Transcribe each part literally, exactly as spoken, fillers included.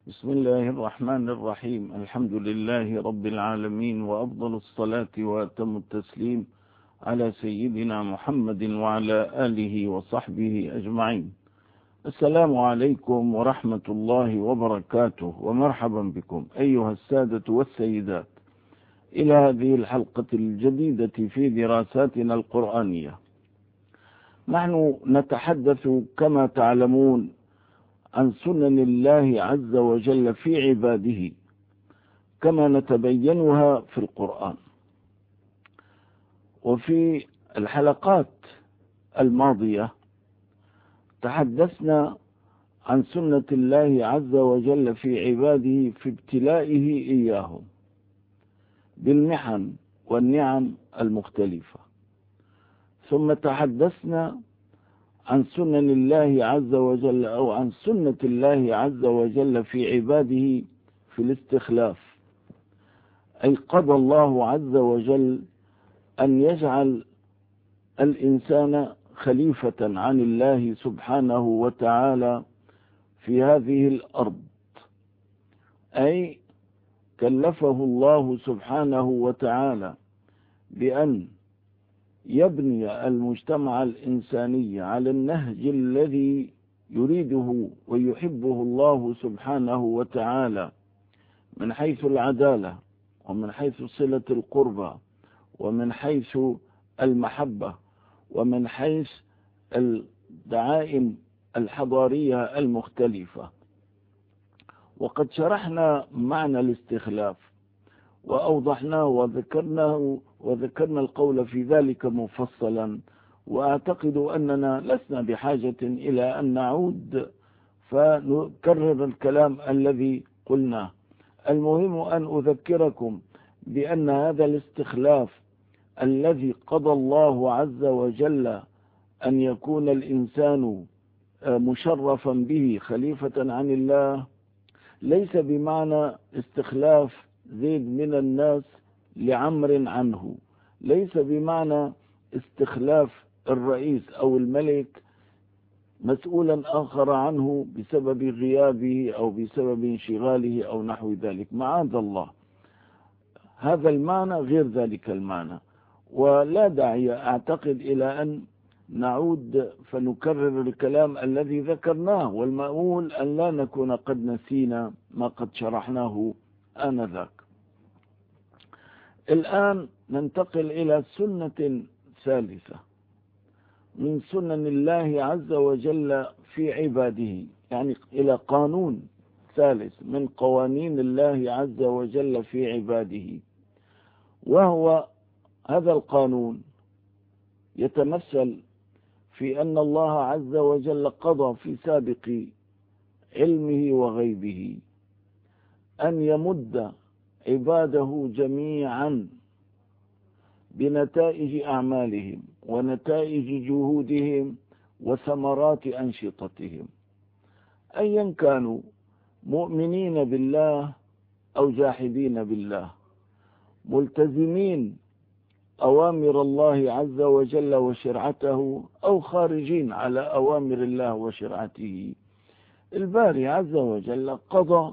بسم الله الرحمن الرحيم. الحمد لله رب العالمين، وأفضل الصلاة وأتم التسليم على سيدنا محمد وعلى آله وصحبه أجمعين. السلام عليكم ورحمة الله وبركاته، ومرحبا بكم أيها السادة والسيدات إلى هذه الحلقة الجديدة في دراساتنا القرآنية. نحن نتحدث كما تعلمون عن سنن الله عز وجل في عباده كما نتبينها في القرآن. وفي الحلقات الماضية تحدثنا عن سنة الله عز وجل في عباده في ابتلائه إياهم بالمحن والنعم المختلفة، ثم تحدثنا عن سنن الله عز وجل أو عن سنة الله عز وجل في عباده في الاستخلاف، أي قضى الله عز وجل أن يجعل الإنسان خليفة عن الله سبحانه وتعالى في هذه الأرض، أي كلفه الله سبحانه وتعالى بأن يبني المجتمع الإنساني على النهج الذي يريده ويحبه الله سبحانه وتعالى من حيث العدالة، ومن حيث صلة القربى، ومن حيث المحبة، ومن حيث الدعائم الحضارية المختلفة. وقد شرحنا معنى الاستخلاف وأوضحناه وذكرناه وذكرنا القول في ذلك مفصلا، وأعتقد أننا لسنا بحاجة إلى أن نعود فنكرر الكلام الذي قلناه. المهم أن أذكركم بأن هذا الاستخلاف الذي قضى الله عز وجل أن يكون الإنسان مشرفا به خليفة عن الله ليس بمعنى استخلاف زيد من الناس لعمر عنه، ليس بمعنى استخلاف الرئيس أو الملك مسؤولا آخر عنه بسبب غيابه أو بسبب انشغاله أو نحو ذلك، معاذ الله. هذا المعنى غير ذلك المعنى، ولا داعي أعتقد إلى أن نعود فنكرر الكلام الذي ذكرناه، والمأمول أن لا نكون قد نسينا ما قد شرحناه آنذاك. الآن ننتقل إلى سنة ثالثة من سنن الله عز وجل في عباده، يعني إلى قانون ثالث من قوانين الله عز وجل في عباده، وهو هذا القانون يتمثل في أن الله عز وجل قضى في سابق علمه وغيبه أن يمد عباده جميعا بنتائج أعمالهم ونتائج جهودهم وثمرات أنشطتهم، أيا كانوا مؤمنين بالله أو جاحدين بالله، ملتزمين أوامر الله عز وجل وشرعته أو خارجين على أوامر الله وشرعته. الباري عز وجل قضى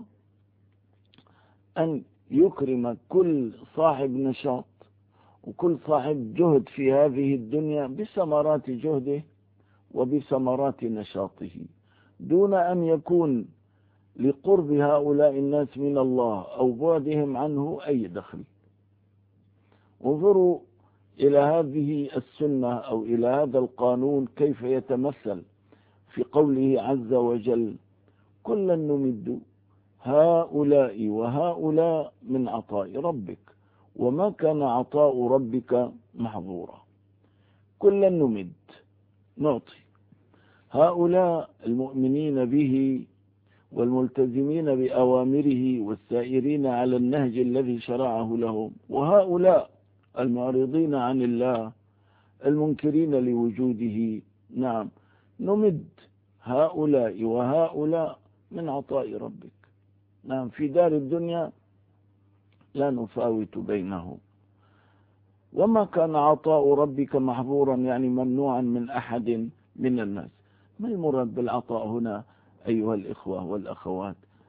أن يكرم كل صاحب نشاط وكل صاحب جهد في هذه الدنيا بثمرات جهده وبثمرات نشاطه، دون أن يكون لقرب هؤلاء الناس من الله أو بعدهم عنه أي دخل. انظروا إلى هذه السنة أو إلى هذا القانون كيف يتمثل في قوله عز وجل: كلا نمد هؤلاء وهؤلاء من عطاء ربك وما كان عطاء ربك محظورا. كلا نمد، نعطي هؤلاء المؤمنين به والملتزمين بأوامره والسائرين على النهج الذي شرعه لهم، وهؤلاء المعرضين عن الله المنكرين لوجوده. نعم، نمد هؤلاء وهؤلاء من عطاء ربك. نعم، في دار الدنيا لا نفاوت بينهم. وما كان عطاء ربك محظورا، يعني ممنوعا من أحد من الناس. ما المراد بالعطاء هنا أيها الإخوة والأخوات؟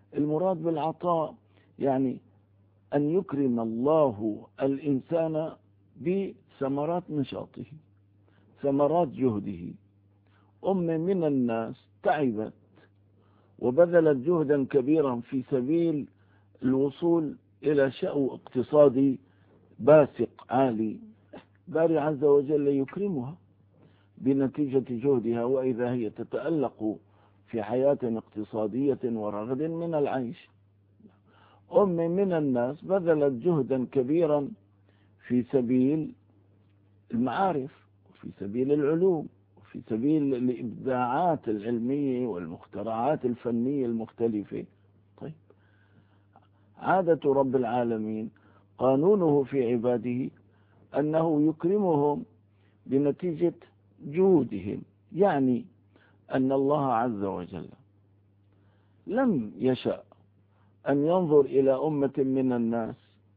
المراد بالعطاء يعني أن يكرم الله الإنسان بثمرات نشاطه، ثمرات جهده. أم من الناس تعبت وبذلت جهدا كبيرا في سبيل الوصول إلى شأو اقتصادي باسق عالي، باري عز وجل يكرمها بنتيجة جهدها، وإذا هي تتألق في حياة اقتصادية ورغد من العيش. أم من الناس بذلت جهدا كبيرا في سبيل المعارف وفي سبيل العلوم وفي سبيل الإبداعات العلمية والمخترعات الفنية المختلفة. طيب، عادة رب العالمين قانونه في عباده أنه يكرمهم بنتيجة جهودهم، يعني أن الله عز وجل لم يشأ أن ينظر إلى أمة من الناس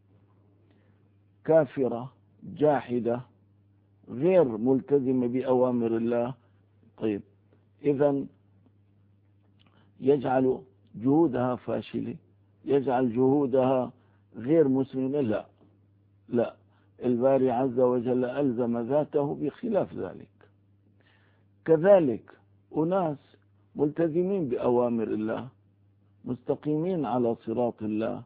كافرة جاحدة غير ملتزمة بأوامر الله. طيب، إذن يجعل جهودها فاشلة، يجعل جهودها غير مسلمة؟ لا لا، الباري عز وجل ألزم ذاته بخلاف ذلك. كذلك أناس ملتزمين بأوامر الله، مستقيمين على صراط الله،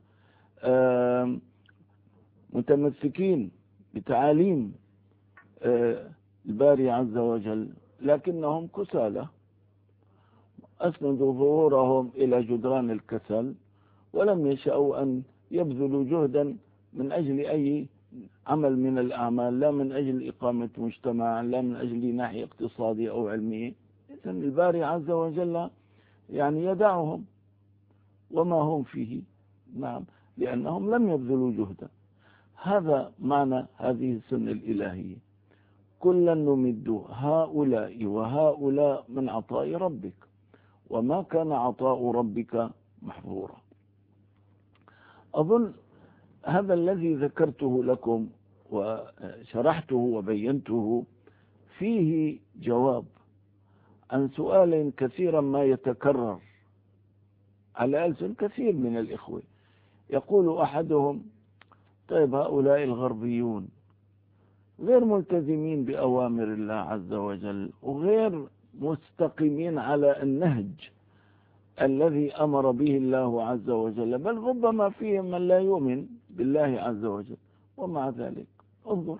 متمسكين بتعاليم الباري عز وجل، لكنهم كسالى، أسندوا ظهورهم إلى جدران الكسل، ولم يشأوا أن يبذلوا جهدا من أجل أي عمل من الأعمال، لا من أجل إقامة مجتمع، لا من أجل ناحية اقتصادية أو علمية. إذن الباري عز وجل يعني يدعهم وما هم فيه، نعم، لأنهم لم يبذلوا جهدا. هذا معنى هذه السنة الإلهية: كلا نمد هؤلاء وهؤلاء من عطاء ربك وما كان عطاء ربك محظورا. أظن هذا الذي ذكرته لكم وشرحته وبينته فيه جواب عن سؤال كثيرا ما يتكرر على ألسن كثير من الإخوة. يقول أحدهم: طيب، هؤلاء الغربيون غير ملتزمين بأوامر الله عز وجل وغير مستقيمين على النهج الذي أمر به الله عز وجل، بل ربما فيهم من لا يؤمن بالله عز وجل، ومع ذلك انظر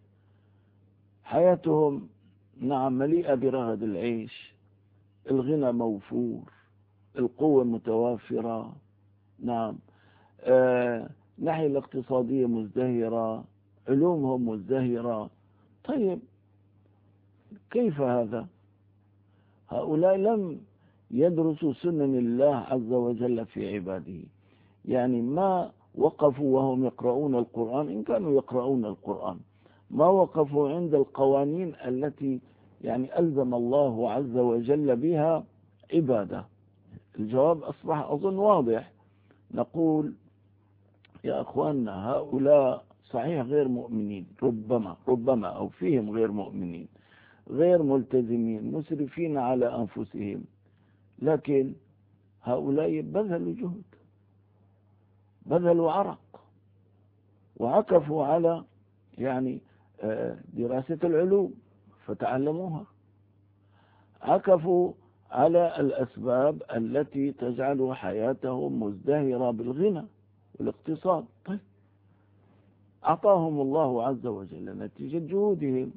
حياتهم نعم مليئة برغد العيش، الغنى موفور، القوة متوافرة، نعم، آه ناحية الاقتصادية مزدهرة، علومهم مزدهرة. طيب، كيف هذا؟ هؤلاء لم يدرسوا سنن الله عز وجل في عباده، يعني ما وقفوا وهم يقرؤون القرآن، إن كانوا يقرؤون القرآن، ما وقفوا عند القوانين التي يعني ألزم الله عز وجل بها عبادة. الجواب أصبح أظن واضح. نقول يا أخواننا، هؤلاء صحيح غير مؤمنين، ربما ربما أو فيهم غير مؤمنين، غير ملتزمين، مسرفين على أنفسهم، لكن هؤلاء بذلوا جهد، بذلوا عرق، وعكفوا على يعني دراسة العلوم فتعلموها، عكفوا على الأسباب التي تجعل حياتهم مزدهرة بالغنى والاقتصاد. طيب، أعطاهم الله عز وجل نتيجة جهودهم.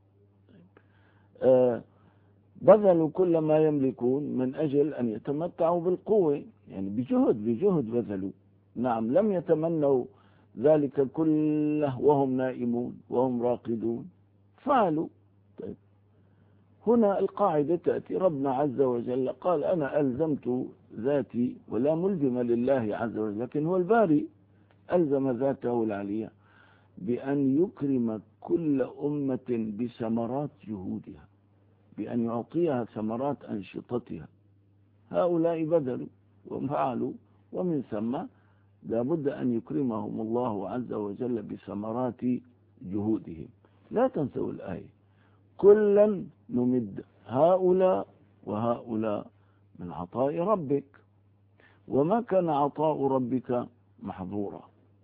آه بذلوا كل ما يملكون من أجل أن يتمتعوا بالقوة، يعني بجهد بجهد بذلوا، نعم، لم يتمنوا ذلك كله وهم نائمون وهم راقدون، فعلوا. طيب، هنا القاعدة تأتي، ربنا عز وجل قال: أنا ألزمت ذاتي ولا ملزم لله عز وجل، لكن هو الباري ألزم ذاته العليا بأن يكرم كل أمة بثمرات جهودها، بأن يعطيها ثمرات أنشطتها. هؤلاء بذلوا وفعلوا، ومن ثم لابد أن يكرمهم الله عز وجل بثمرات جهودهم. لا تنسوا الآية: كلا نمد هؤلاء وهؤلاء من عطاء ربك وما كان عطاء ربك محظورا.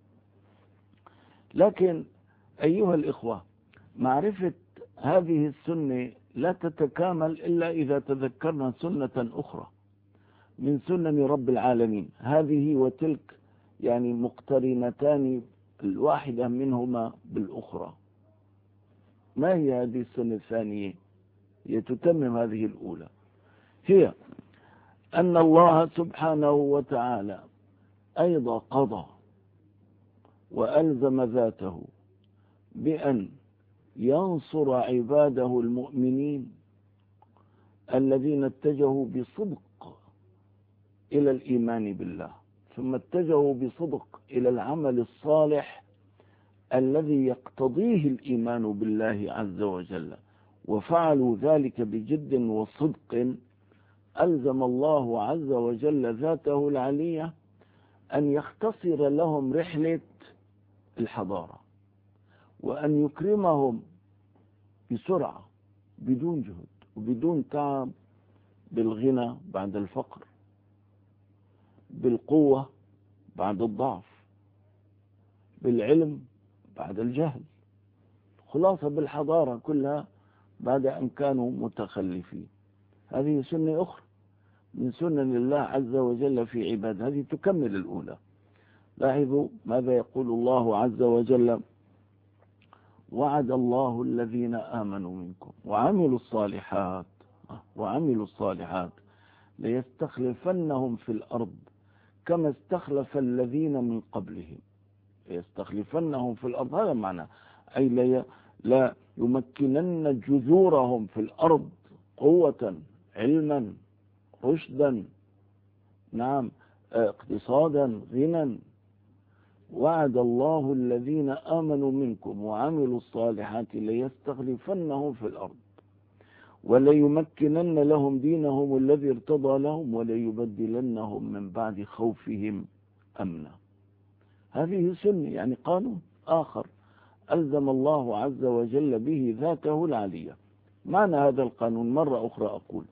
لكن أيها الإخوة، معرفة هذه السنة لا تتكامل إلا إذا تذكرنا سنة أخرى من سنن رب العالمين، هذه وتلك يعني مقترنتان، الواحدة منهما بالأخرى. ما هي هذه السنة الثانية؟ هي تتمم هذه الأولى، هي أن الله سبحانه وتعالى أيضا قضى وألزم ذاته بأن ينصر عباده المؤمنين الذين اتجهوا بصدق إلى الإيمان بالله، ثم اتجهوا بصدق إلى العمل الصالح الذي يقتضيه الإيمان بالله عز وجل، وفعلوا ذلك بجد وصدق. ألزم الله عز وجل ذاته العلية أن يختصر لهم رحلة الحضارة، وأن يكرمهم بسرعة بدون جهد وبدون تعب، بالغنى بعد الفقر، بالقوة بعد الضعف، بالعلم بعد الجهل، خلاصة بالحضارة كلها بعد أن كانوا متخلفين. هذه سنة أخرى من سنن الله عز وجل في عباده، هذه تكمل الأولى. لاحظوا ماذا يقول الله عز وجل: وعد الله الذين آمنوا منكم وعملوا الصالحات وعملوا الصالحات ليستخلفنهم في الأرض كما استخلف الذين من قبلهم. ليستخلفنهم في الأرض، هذا معنى، أي لا, لا يمكنن جذورهم في الأرض قوة، علما، رشدا، نعم، اقتصادا، غنى. وعد الله الذين آمنوا منكم وعملوا الصالحات ليستخلفنهم في الأرض وليمكنن لهم دينهم الذي ارتضى لهم وليبدلنهم من بعد خوفهم أمنا. هذه سنة، يعني قانون آخر ألزم الله عز وجل به ذاته العلية. معنى هذا القانون مرة أخرى أقول: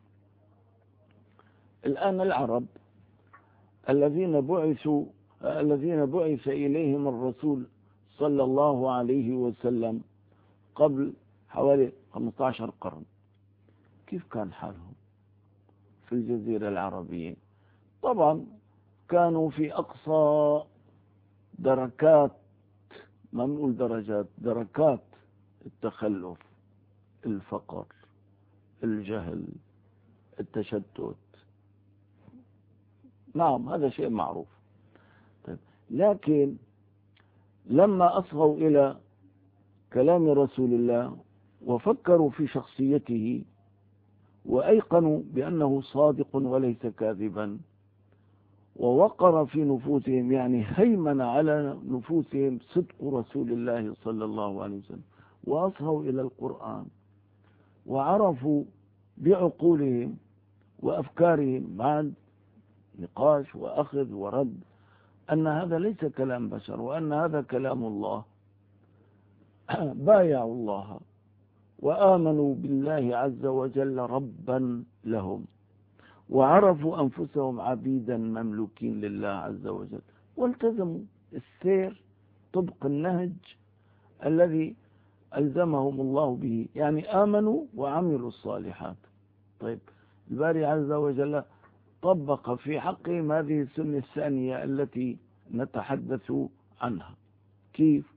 الآن العرب الذين بعثوا الذين بعث إليهم الرسول صلى الله عليه وسلم قبل حوالي خمسة عشر قرن، كيف كان حالهم في الجزيرة العربية؟ طبعا كانوا في أقصى دركات، ما نقول درجات، دركات التخلف، الفقر، الجهل، التشتت. نعم، هذا شيء معروف. طيب، لكن لما أصغوا إلى كلام رسول الله وفكروا في شخصيته وأيقنوا بأنه صادق وليس كاذبا، ووقر في نفوسهم، يعني هيمن على نفوسهم صدق رسول الله صلى الله عليه وسلم، وأصغوا إلى القرآن وعرفوا بعقولهم وأفكارهم بعد نقاش وأخذ ورد أن هذا ليس كلام بشر وأن هذا كلام الله، بايعوا الله وآمنوا بالله عز وجل ربا لهم، وعرفوا أنفسهم عبيدا مملوكين لله عز وجل، والتزموا السير طبق النهج الذي ألزمهم الله به، يعني آمنوا وعملوا الصالحات. طيب، الباري عز وجل طبق في حقهم هذه السنة الثانية التي نتحدث عنها. كيف؟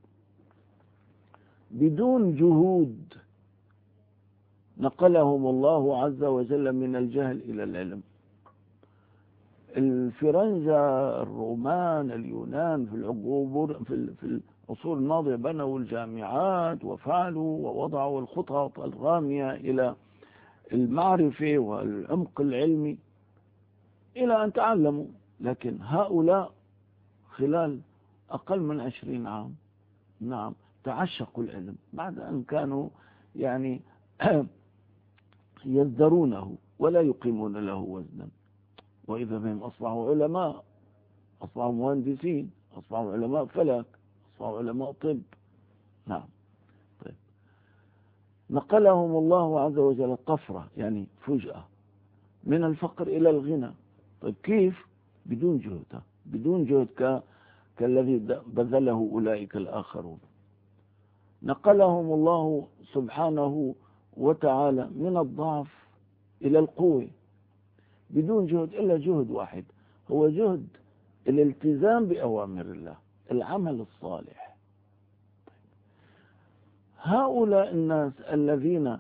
بدون جهود نقلهم الله عز وجل من الجهل إلى العلم. الفرنجة، الرومان، اليونان في العقوبر في في العصور الماضية بنوا الجامعات وفعلوا ووضعوا الخطط الرامية إلى المعرفة والعمق العلمي إلى أن تعلموا، لكن هؤلاء خلال أقل من عشرين عام، نعم، تعشقوا العلم بعد أن كانوا يعني يزدرونه ولا يقيمون له وزنا، وإذا بهم أصبحوا علماء، أصبحوا مهندسين، أصبحوا علماء فلك، أصبحوا علماء طب. نعم. طيب، نقلهم الله عز وجل طفرة، يعني فجأة، من الفقر إلى الغنى. طيب، كيف؟ بدون جهد بدون جهد ك... كالذي بذله أولئك الآخرون. نقلهم الله سبحانه وتعالى من الضعف إلى القوة بدون جهد إلا جهد واحد، هو جهد الالتزام بأوامر الله، العمل الصالح. هؤلاء الناس الذين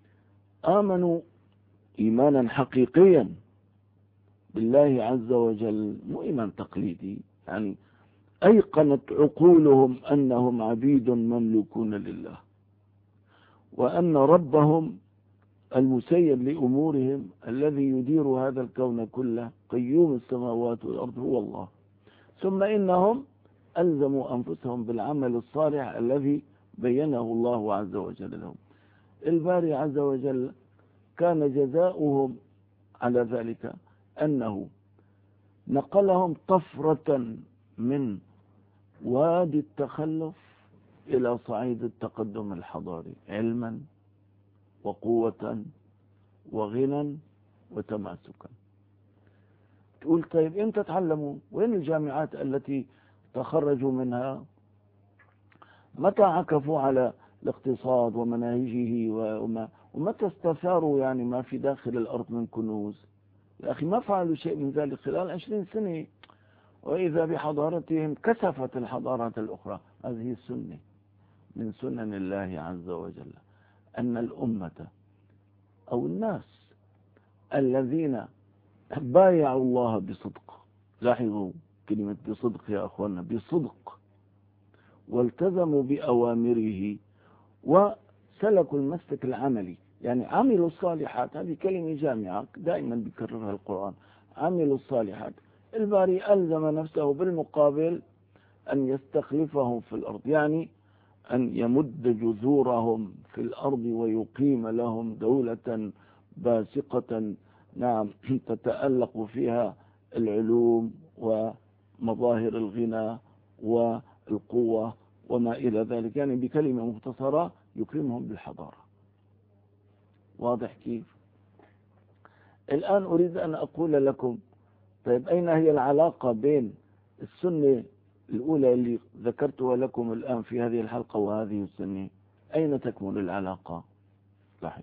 آمنوا إيمانا حقيقيا بالله عز وجل، مو إيمان تقليدي، يعني أيقنت عقولهم أنهم عبيد مملوكون لله، وأن ربهم المسير لأمورهم الذي يدير هذا الكون كله قيوم السماوات والأرض هو الله. ثم إنهم ألزموا أنفسهم بالعمل الصالح الذي بينه الله عز وجل لهم. الباري عز وجل كان جزاؤهم على ذلك أنه نقلهم طفرة من وادي التخلف إلى صعيد التقدم الحضاري، علما وقوة وغنى وتماسكا. تقول طيب امتى تعلموا؟ وين الجامعات التي تخرجوا منها؟ متى عكفوا على الاقتصاد ومناهجه وما ومتى استثاروا يعني ما في داخل الأرض من كنوز؟ يا أخي ما فعلوا شيء من ذلك خلال عشرين سنة، وإذا بحضارتهم كسفت الحضارات الأخرى. هذه السنة من سنن الله عز وجل، أن الأمة أو الناس الذين بايعوا الله بصدق، لاحظوا كلمة بصدق يا أخوانا، بصدق، والتزموا بأوامره وسلكوا المسلك العملي، يعني عملوا الصالحات. هذه كلمة جامعة دائما بيكررها القرآن، عملوا الصالحات. الباري ألزم نفسه بالمقابل أن يستخلفهم في الأرض، يعني أن يمد جذورهم في الأرض ويقيم لهم دولة باسقة، نعم، تتألق فيها العلوم ومظاهر الغنى والقوة وما إلى ذلك، يعني بكلمة مختصرة يكرمهم بالحضارة. واضح كيف؟ الآن أريد أن أقول لكم طيب أين هي العلاقة بين السنة الأولى اللي ذكرتها لكم الآن في هذه الحلقة وهذه السنة؟ أين تكمن العلاقة؟ لاحظوا،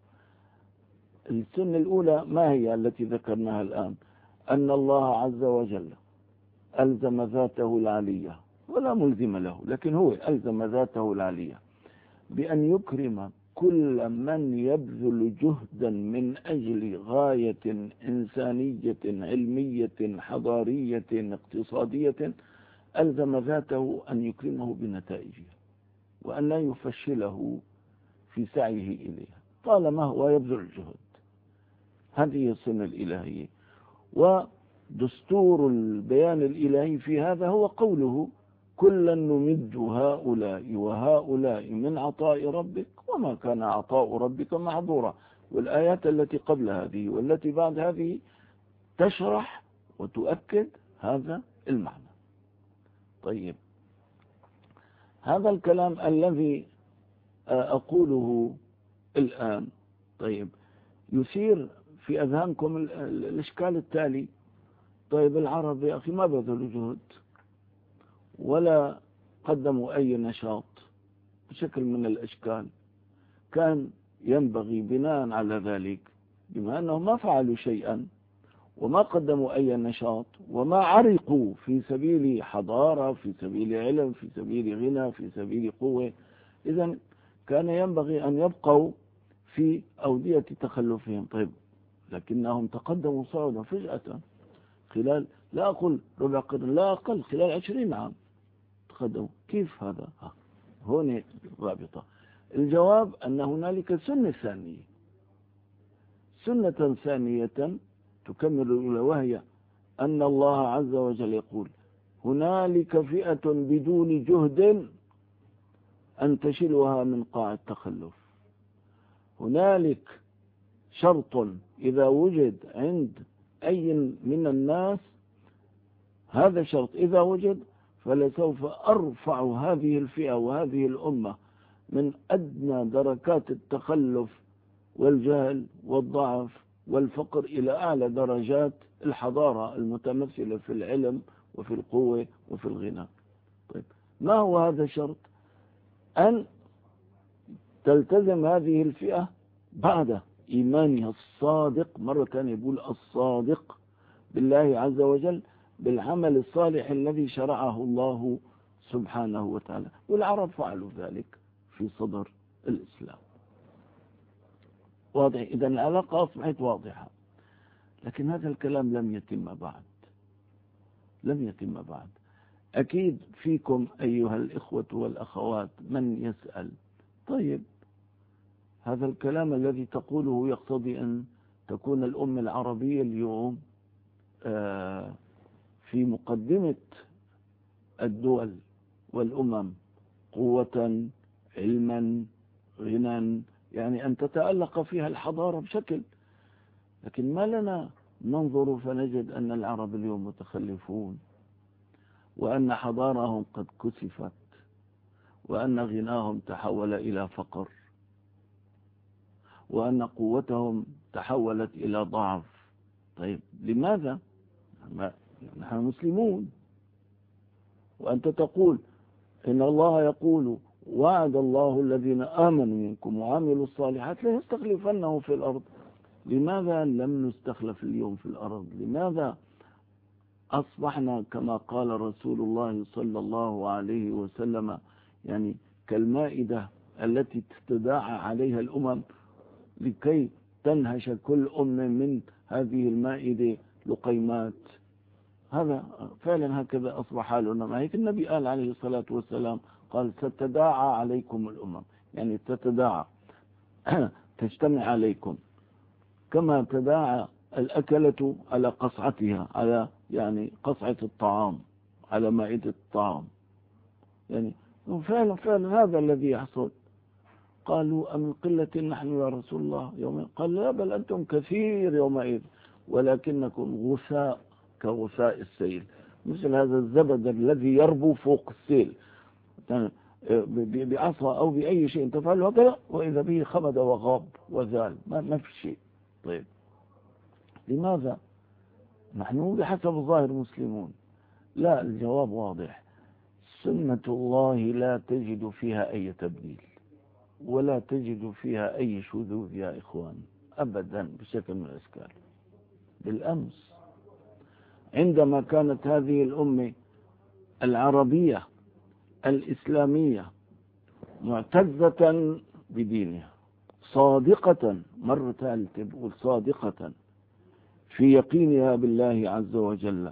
السنة الأولى ما هي التي ذكرناها الآن؟ أن الله عز وجل ألزم ذاته العلية، ولا ملزم له، لكن هو ألزم ذاته العلية بأن يكرم كل من يبذل جهدا من أجل غاية إنسانية علمية حضارية اقتصادية، ألزم ذاته أن يكرمه بنتائجها وأن لا يفشله في سعيه إليها طالما هو يبذل الجهد. هذه السنة الإلهية، ودستور البيان الإلهي في هذا هو قوله كلا نمد هؤلاء وهؤلاء من عطاء ربك وما كان عطاء ربك محظورا. والآيات التي قبل هذه والتي بعد هذه تشرح وتؤكد هذا المعنى. طيب، هذا الكلام الذي أقوله الآن طيب يثير في أذهانكم الإشكال التالي: طيب العرب يا أخي ما بذلوا جهد ولا قدموا أي نشاط بشكل من الأشكال، كان ينبغي بناء على ذلك بما أنهم ما فعلوا شيئا وما قدموا أي نشاط وما عرقوا في سبيل حضارة، في سبيل علم، في سبيل غنى، في سبيل قوة، إذن كان ينبغي أن يبقوا في أودية تخلفهم. طيب، لكنهم تقدموا صعودا فجأة خلال لا أقول ربع قرن، لا أقل، خلال عشرين عام تقدموا. كيف هذا؟ ها. هنا رابطة. الجواب أن هنالك سنة ثانية، سنة ثانية تكمل الأولى، وهي أن الله عز وجل يقول هنالك فئة بدون جهد أن تشلها من قاع التخلف. هنالك شرط إذا وجد عند أي من الناس، هذا الشرط إذا وجد فلسوف أرفع هذه الفئة وهذه الأمة من أدنى دركات التخلف والجهل والضعف والفقر إلى أعلى درجات الحضارة المتمثلة في العلم وفي القوة وفي الغنى. طيب، ما هو هذا الشرط؟ أن تلتزم هذه الفئة بعد إيمانها الصادق، مرة ثانية يقول الصادق بالله عز وجل، بالعمل الصالح الذي شرعه الله سبحانه وتعالى. والعرب فعلوا ذلك في صدر الإسلام. واضح؟ إذا العلاقة أصبحت واضحة. لكن هذا الكلام لم يتم بعد، لم يتم بعد. أكيد فيكم أيها الإخوة والأخوات من يسأل: طيب، هذا الكلام الذي تقوله يقتضي أن تكون الأمة العربية اليوم في مقدمة الدول والأمم قوة، علما، غنى، يعني أن تتألق فيها الحضارة بشكل. لكن ما لنا ننظر فنجد أن العرب اليوم متخلفون، وأن حضارهم قد كسفت، وأن غناهم تحول إلى فقر، وأن قوتهم تحولت إلى ضعف. طيب، لماذا؟ نحن مسلمون، وأنت تقول إن الله يقول: وعد الله الذين آمنوا منكم وعملوا الصالحات لا يستخلفنهم في الأرض. لماذا لم نستخلف اليوم في الأرض؟ لماذا أصبحنا كما قال رسول الله صلى الله عليه وسلم يعني كالمائدة التي تتداعى عليها الأمم لكي تنهش كل أم من هذه المائدة لقيمات؟ هذا فعلا هكذا أصبح حالنا. ما هيك النبي قال عليه الصلاة والسلام، قال: ستداعى عليكم الأمم، يعني تتداعى تجتمع عليكم كما تداعى الأكلة على قصعتها، على يعني قصعة الطعام، على مائدة الطعام. يعني فعلا فعلا هذا الذي يحصل. قالوا: أمن قلة نحن يا رسول الله يومئذ؟ قال: لا، بل أنتم كثير يومئذ ولكنكم غثاء كغثاء السيل، مثل هذا الزبد الذي يربو فوق السيل، بعصا أو بأي شيء تفعله هكذا وإذا به خمد وغاب وزال، ما في شيء. طيب، لماذا؟ نحن بحسب الظاهر مسلمون. لا، الجواب واضح: سنة الله لا تجد فيها أي تبديل، ولا تجد فيها أي شذوذ يا إخوان، أبدا بشكل من الأشكال. بالأمس عندما كانت هذه الأمة العربية الإسلامية معتزة بدينها، صادقة، مرة ثالثة بقول صادقة في يقينها بالله عز وجل،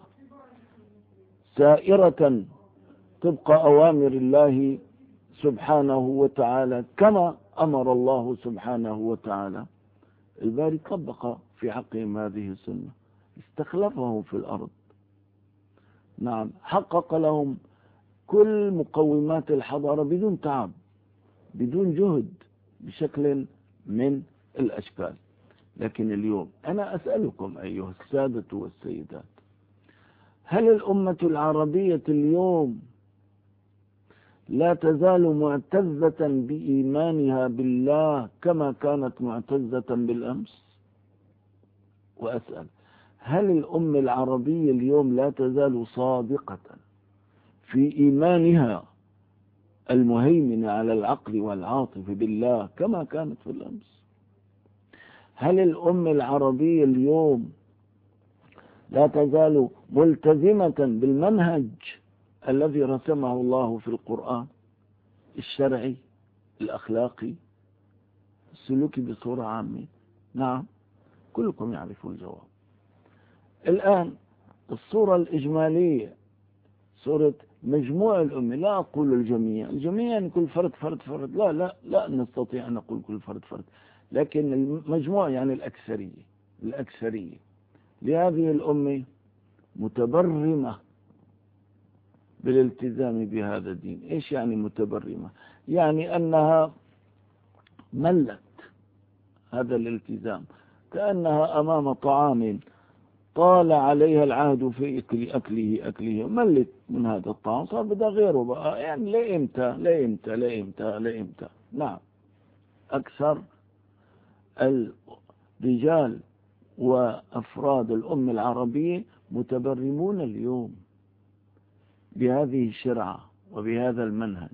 سائرة طبق أوامر الله سبحانه وتعالى كما أمر الله سبحانه وتعالى، الباري طبق في حقهم هذه السنة، استخلفهم في الأرض. نعم، حقق لهم كل مقومات الحضارة بدون تعب، بدون جهد، بشكل من الأشكال. لكن اليوم أنا أسألكم أيها السادة والسيدات: هل الأمة العربية اليوم لا تزال معتزة بإيمانها بالله كما كانت معتزة بالأمس؟ وأسأل: هل الأمة العربية اليوم لا تزال صادقة في إيمانها المهيمن على العقل والعاطفة بالله كما كانت في الأمس؟ هل الأمة العربية اليوم لا تزال ملتزمة بالمنهج الذي رسمه الله في القرآن الشرعي الأخلاقي السلوكي بصورة عامة؟ نعم، كلكم يعرفوا الجواب. الآن الصورة الإجمالية، صورة مجموع الأمة، لا أقول الجميع، الجميع يعني كل فرد فرد فرد، لا لا لا نستطيع أن نقول كل فرد فرد، لكن المجموع يعني الأكثرية، الأكثرية لهذه الأمة متبرمة بالالتزام بهذا الدين. إيش يعني متبرمة؟ يعني أنها ملت هذا الالتزام، كأنها أمام طعام طال عليها العهد في أكل أكله أكله ملت من هذا الطعام، صار بدها غيره بقى، يعني لا إمتى لا إمتى لا إمتى لا إمتى. نعم، أكثر الرجال وأفراد الأمة العربية متبرمون اليوم بهذه الشرعة وبهذا المنهج.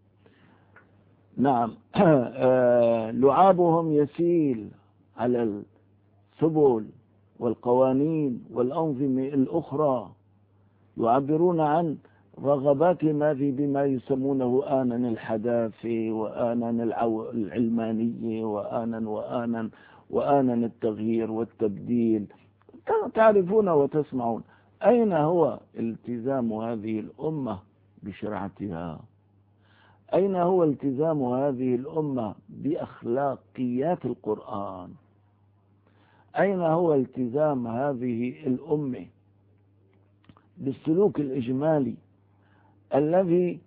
نعم. لعابهم يسيل على السبل والقوانين والأنظمة الأخرى، يعبرون عن رغباتهم هذه بما يسمونه آنا الحداثة وآنا العلمانية وآنا وآنا وآنا التغيير والتبديل. تعرفون وتسمعون. أين هو التزام هذه الأمة بشرعتها؟ أين هو التزام هذه الأمة بأخلاقيات القرآن؟ أين هو التزام هذه الأمة بالسلوك الإجمالي الذي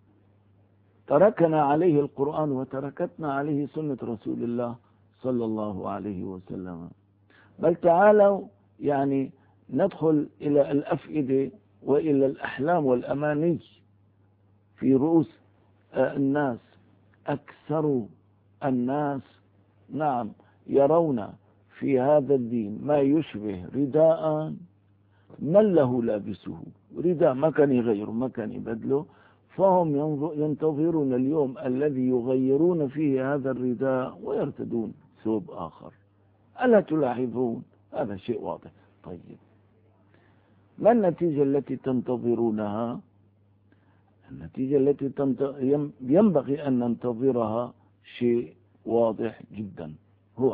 تركنا عليه القرآن وتركتنا عليه سنة رسول الله صلى الله عليه وسلم؟ بل تعالوا يعني ندخل إلى الأفئدة وإلى الأحلام والأماني في رؤوس الناس. أكثر الناس نعم يرون في هذا الدين ما يشبه رداء من له لابسه، رداء ما كان يغيره ما كان يبدله، فهم ينتظرون اليوم الذي يغيرون فيه هذا الرداء ويرتدون ثوب آخر. ألا تلاحظون؟ هذا شيء واضح. طيب، ما النتيجة التي تنتظرونها؟ النتيجة التي ينبغي أن ننتظرها شيء واضح جدا، هو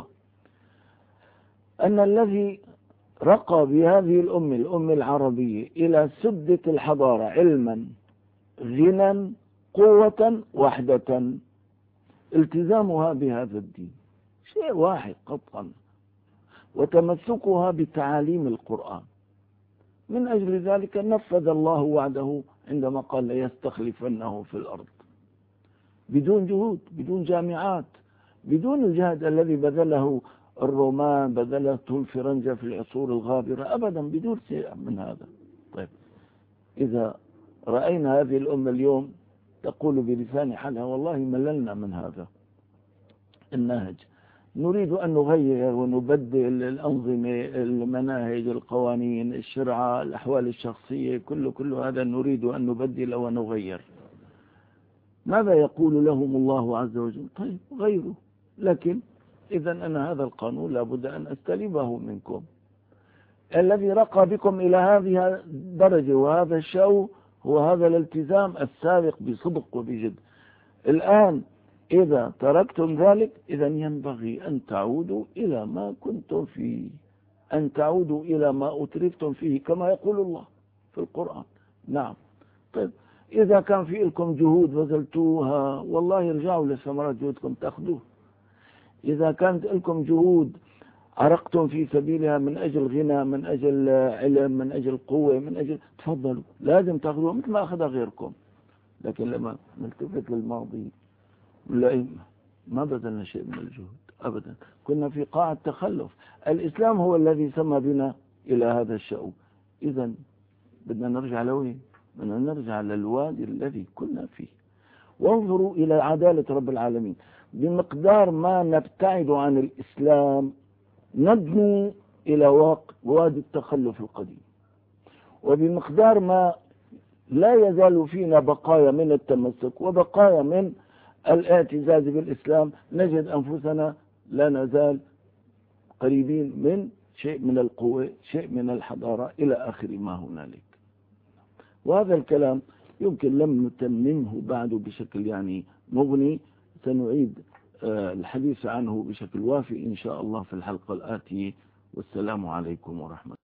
أن الذي رقى بهذه الأمة الأمة العربية إلى سدة الحضارة علما غنى قوة وحدة التزامها بهذا الدين شيء واحد قطعا، وتمسكها بتعاليم القرآن. من أجل ذلك نفذ الله وعده عندما قال ليستخلفنه في الأرض، بدون جهود، بدون جامعات، بدون الجهد الذي بذله الرومان بذلته الفرنجة في العصور الغابرة، أبدا بدون شيء من هذا. طيب، إذا رأينا هذه الأمة اليوم تقول بلسان حالها والله مللنا من هذا النهج، نريد أن نغير ونبدل الأنظمة، المناهج، القوانين، الشرعة، الأحوال الشخصية، كل كل هذا نريد أن نبدل ونغير. ماذا يقول لهم الله عز وجل؟ طيب غيروا، لكن إذا أنا هذا القانون لابد أن أستلبه منكم. الذي رقى بكم إلى هذه الدرجة وهذا الشأو هو هذا الالتزام السابق بصدق وبجد. الآن إذا تركتم ذلك إذا ينبغي أن تعودوا إلى ما كنتم فيه، أن تعودوا إلى ما أتركتم فيه كما يقول الله في القرآن. نعم. طيب، إذا كان في لكم جهود بذلتوها والله يرجعوا لثمرات جهودكم تأخذوه. إذا كانت لكم جهود عرقتم في سبيلها من أجل غنى، من أجل علم، من أجل قوة، من أجل، تفضلوا، لازم تأخذوها مثل ما أخذها غيركم. لكن لما نلتفت للماضي والأئمة ما بذلنا شيء من الجهود أبدا، كنا في قاع التخلف. الإسلام هو الذي سمى بنا إلى هذا الشأو. إذا بدنا نرجع لوين؟ بدنا نرجع للوادي الذي كنا فيه. وانظروا إلى عدالة رب العالمين، بمقدار ما نبتعد عن الإسلام ندنو إلى وادي التخلف القديم، وبمقدار ما لا يزال فينا بقايا من التمسك وبقايا من الاعتزاز بالإسلام نجد أنفسنا لا نزال قريبين من شيء من القوة، شيء من الحضارة، إلى آخر ما هنالك. وهذا الكلام يمكن لم نتممه بعد بشكل يعني مغني، سنعيد الحديث عنه بشكل وافي إن شاء الله في الحلقة الآتية. والسلام عليكم ورحمة الله.